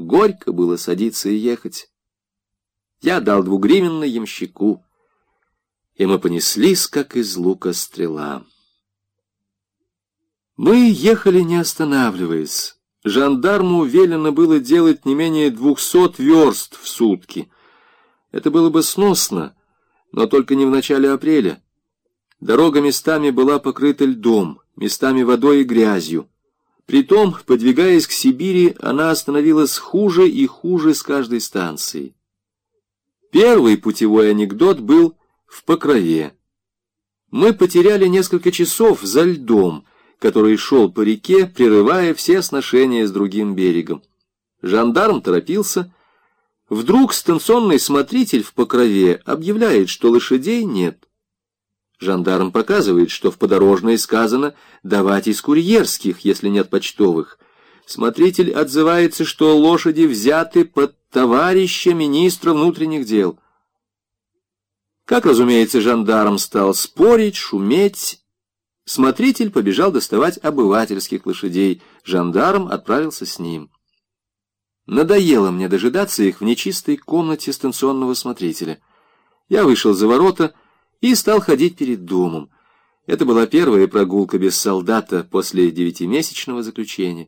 горько было садиться и ехать. Я дал 2-гривенный ямщику, и мы понеслись, как из лука стрела. Мы ехали, не останавливаясь. Жандарму велено было делать не менее 200 верст в сутки. Это было бы сносно, но только не в начале апреля. Дорога местами была покрыта льдом, местами водой и грязью. Притом, подвигаясь к Сибири, она становилась хуже и хуже с каждой станцией. Первый путевой анекдот был в Покрове. Мы потеряли несколько часов за льдом, который шел по реке, прерывая все сношения с другим берегом. Жандарм торопился. Вдруг станционный смотритель в Покрове объявляет, что лошадей нет. Жандарм показывает, что в подорожной сказано давать из курьерских, если нет почтовых. Смотритель отзывается, что лошади взяты под товарища министра внутренних дел. Как, разумеется, жандарм стал спорить, шуметь. Смотритель побежал доставать обывательских лошадей. Жандарм отправился с ним. Надоело мне дожидаться их в нечистой комнате станционного смотрителя. Я вышел за ворота и стал ходить перед домом. Это была первая прогулка без солдата после 9-месячного заключения.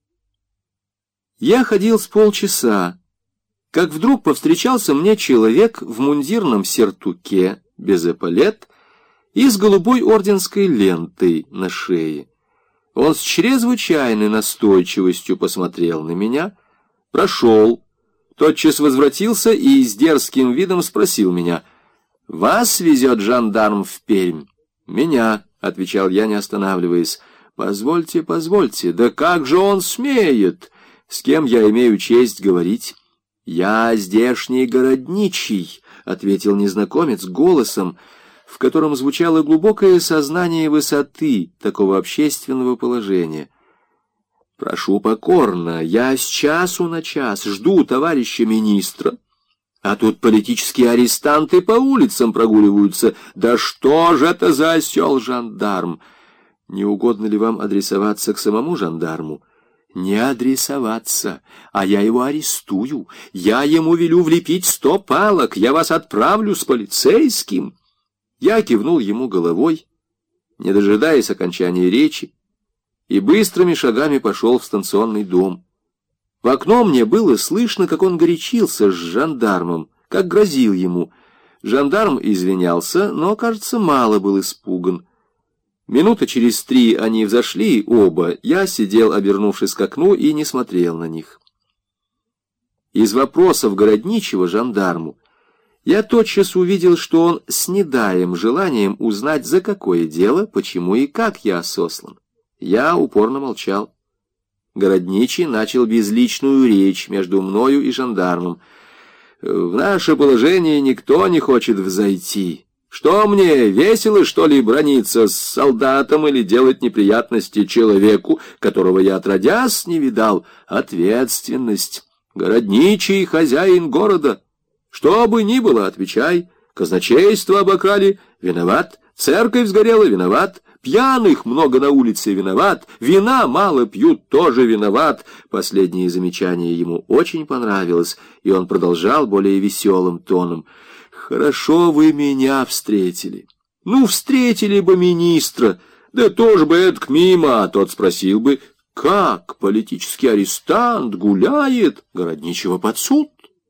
Я ходил с полчаса, как вдруг повстречался мне человек в мундирном сертуке, без эполет и с голубой орденской лентой на шее. Он с чрезвычайной настойчивостью посмотрел на меня, прошел, тотчас возвратился и с дерзким видом спросил меня: «Вас везет жандарм в Пермь?» «Меня», — отвечал я, не останавливаясь. «Позвольте, позвольте, да как же он смеет? С кем я имею честь говорить?» «Я здешний городничий», — ответил незнакомец голосом, в котором звучало глубокое сознание высоты такого общественного положения. «Прошу покорно, я с часу на час жду товарища министра, а тут политические арестанты по улицам прогуливаются. Да что же это за осел жандарм? Не угодно ли вам адресоваться к самому жандарму?» «Не адресоваться, а я его арестую. Я ему велю влепить 100 палок. Я вас отправлю с полицейским». Я кивнул ему головой, не дожидаясь окончания речи, и быстрыми шагами пошел в станционный дом. В окно мне было слышно, как он горячился с жандармом, как грозил ему. Жандарм извинялся, но, кажется, мало был испуган. Минуты через 3 они взошли оба, я сидел, обернувшись к окну, и не смотрел на них. Из вопросов городничего жандарму я тотчас увидел, что он с недаем желанием узнать, за какое дело, почему и как я сослан. Я упорно молчал. Городничий начал безличную речь между мною и жандармом. «В наше положение никто не хочет взойти. Что мне, весело, что ли, браниться с солдатом или делать неприятности человеку, которого я отродясь не видал? Ответственность. Городничий хозяин города. Что бы ни было, отвечай. Казначейство обокрали — виноват. Церковь сгорела — виноват. Пьяных много на улице — виноват. Вина мало пьют — тоже виноват». Последнее замечание ему очень понравилось, и он продолжал более веселым тоном: «Хорошо вы меня встретили. Ну, встретили бы министра, да тоже бы эдак мимо, а тот спросил бы: как политический арестант гуляет, городничего под суд?»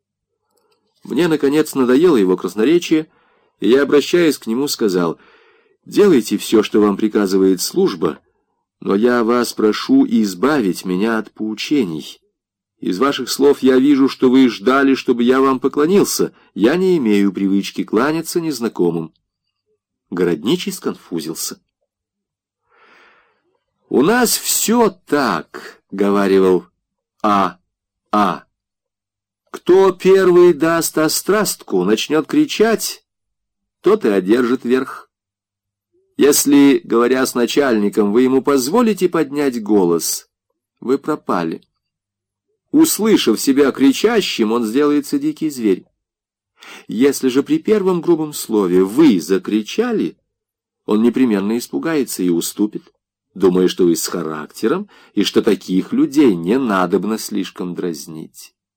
Мне, наконец, надоело его красноречие, и я, обращаясь к нему, сказал: «Делайте все, что вам приказывает служба, но я вас прошу избавить меня от поучений. Из ваших слов я вижу, что вы ждали, чтобы я вам поклонился. Я не имею привычки кланяться незнакомым». Городничий сконфузился. «У нас все так», — говаривал А. «Кто первый даст острастку, начнет кричать, тот и одержит верх. Если, говоря с начальником, вы ему позволите поднять голос, вы пропали. Услышав себя кричащим, он сделается дикий зверь. Если же при первом грубом слове вы закричали, он непременно испугается и уступит, думая, что вы с характером и что таких людей не надобно слишком дразнить».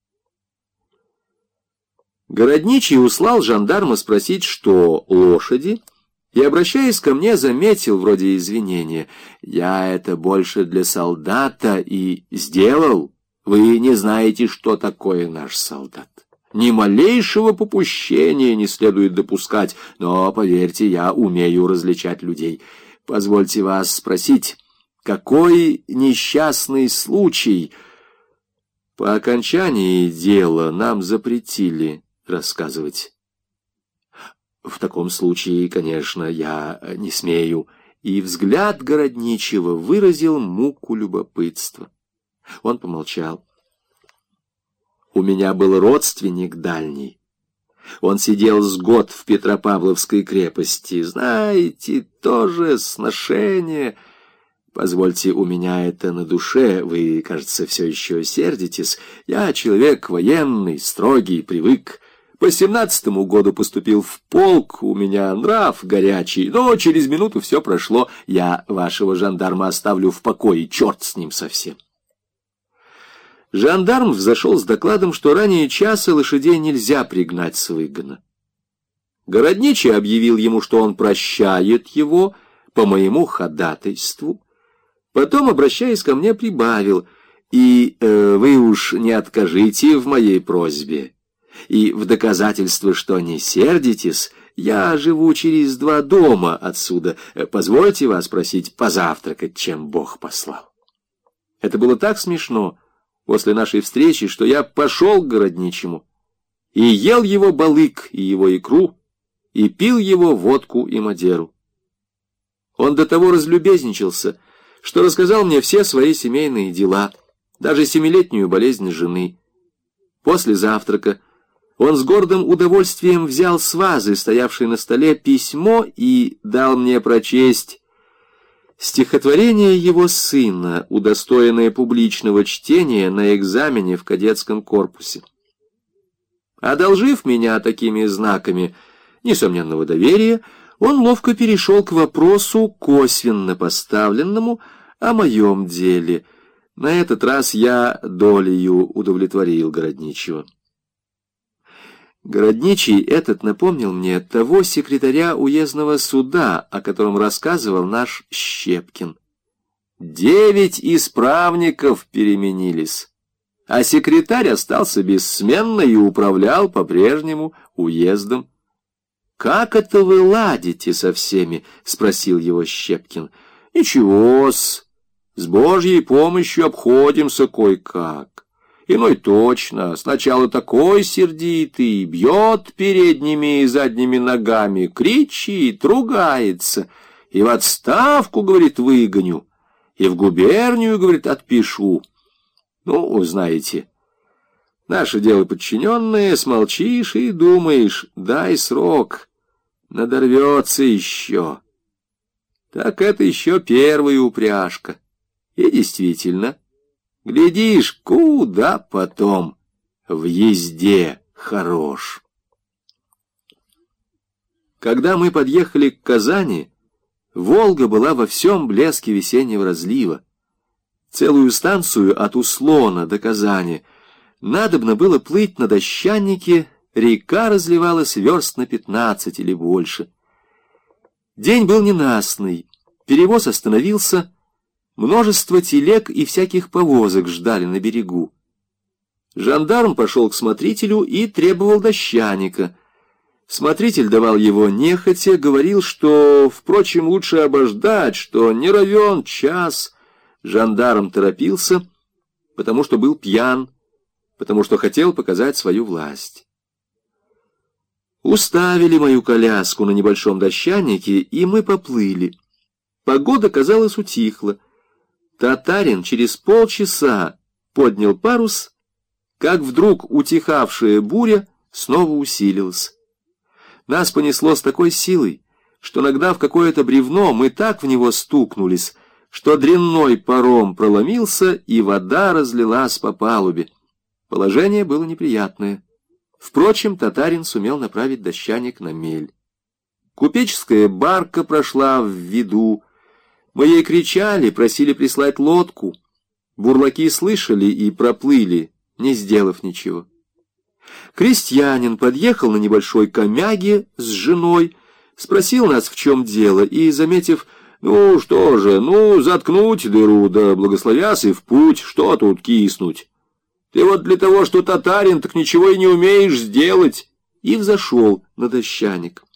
Городничий услал жандарма спросить, что лошади, и, обращаясь ко мне, заметил вроде извинения: «Я это больше для солдата и сделал. Вы не знаете, что такое наш солдат. Ни малейшего попущения не следует допускать, но, поверьте, я умею различать людей. Позвольте вас спросить, какой несчастный случай...» По окончании дела нам запретили рассказывать. В таком случае, конечно, я не смею. И взгляд городничего выразил муку любопытства. Он помолчал. У меня был родственник дальний. Он сидел с год в Петропавловской крепости. Знаете, тоже сношение. Позвольте, у меня это на душе. Вы, кажется, все еще сердитесь. Я человек военный, строгий, привык. По 17-му году поступил в полк, у меня нрав горячий, но через минуту все прошло. Я вашего жандарма оставлю в покое, черт с ним совсем. Жандарм взошел с докладом, что ранее часа лошадей нельзя пригнать с выгона. Городничий объявил ему, что он прощает его по моему ходатайству. Потом, обращаясь ко мне, прибавил: «И вы уж не откажите в моей просьбе. И в доказательство, что не сердитесь, я живу через 2 дома отсюда. Позвольте вас просить позавтракать, чем Бог послал». Это было так смешно после нашей встречи, что я пошел к городничему и ел его балык и его икру, и пил его водку и мадеру. Он до того разлюбезничался, что рассказал мне все свои семейные дела, даже 7-летнюю болезнь жены. После завтрака он с гордым удовольствием взял с вазы, стоявшей на столе, письмо и дал мне прочесть стихотворение его сына, удостоенное публичного чтения на экзамене в кадетском корпусе. Одолжив меня такими знаками несомненного доверия, он ловко перешел к вопросу, косвенно поставленному, о моем деле. На этот раз я долею удовлетворил городничего. Городничий этот напомнил мне того секретаря уездного суда, о котором рассказывал наш Щепкин. 9 исправников переменились, а секретарь остался бессменно и управлял по-прежнему уездом. «Как это вы ладите со всеми?» — спросил его Щепкин. «Ничего-с, с Божьей помощью обходимся кое-как. Иной точно, сначала такой сердитый, бьет передними и задними ногами, кричит, ругается, и в отставку, говорит, выгоню, и в губернию, говорит, отпишу. Ну, знаете, наше дело подчиненное, смолчишь и думаешь, дай срок, надорвется еще. Так это еще первая упряжка. И действительно, глядишь, куда потом в езде хорош. Когда мы подъехали к Казани, Волга была во всем блеске весеннего разлива. Целую станцию от Услона до Казани надобно было плыть на дощанике, река разливалась верст на 15 или больше. День был ненастный, перевоз остановился, множество телег и всяких повозок ждали на берегу. Жандарм пошел к смотрителю и требовал дощаника. Смотритель давал его нехотя, говорил, что, впрочем, лучше обождать, что не равен час. Жандарм торопился, потому что был пьян, потому что хотел показать свою власть. Уставили мою коляску на небольшом дощанике, и мы поплыли. Погода, казалось, утихла. Татарин через полчаса поднял парус, как вдруг утихавшая буря снова усилилась. Нас понесло с такой силой, что, нагнав какое-то бревно, мы так в него стукнулись, что дрянной паром проломился, и вода разлилась по палубе. Положение было неприятное. Впрочем, татарин сумел направить дощаник на мель. Купеческая барка прошла в виду. Мы ей кричали, просили прислать лодку. Бурлаки слышали и проплыли, не сделав ничего. Крестьянин подъехал на небольшой комяге с женой, спросил нас, в чем дело, и, заметив: «Ну, что же, заткнуть дыру, да благословясь и в путь, что тут киснуть? Ты вот для того, что татарин, так ничего и не умеешь сделать», и взошел на дощаник.